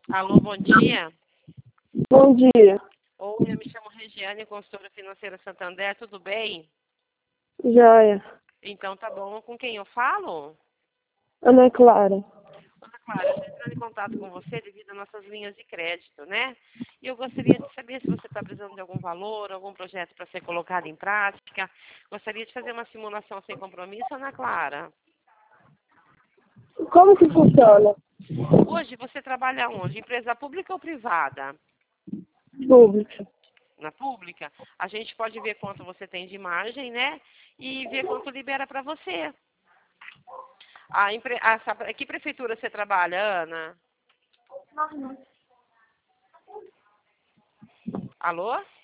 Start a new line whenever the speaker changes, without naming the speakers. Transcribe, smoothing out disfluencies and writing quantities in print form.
Alô, bom dia.
Bom dia.
Oi, eu me chamo Regiane, consultora financeira Santander, tudo bem?
Joia.
Então tá bom. Com quem eu falo?
Ana Clara.
Ana Clara, eu estou entrando em contato com você devido às nossas linhas de crédito, né? E eu gostaria de saber se você está precisando de algum valor, algum projeto para ser colocado em prática. Gostaria de fazer uma simulação sem compromisso, Ana Clara.
Como que funciona?
Hoje você trabalha onde? Empresa pública ou privada?
Público.
Na pública, a gente pode ver quanto você tem de margem, né? E ver quanto libera para você. Que prefeitura você trabalha, Ana? Alô?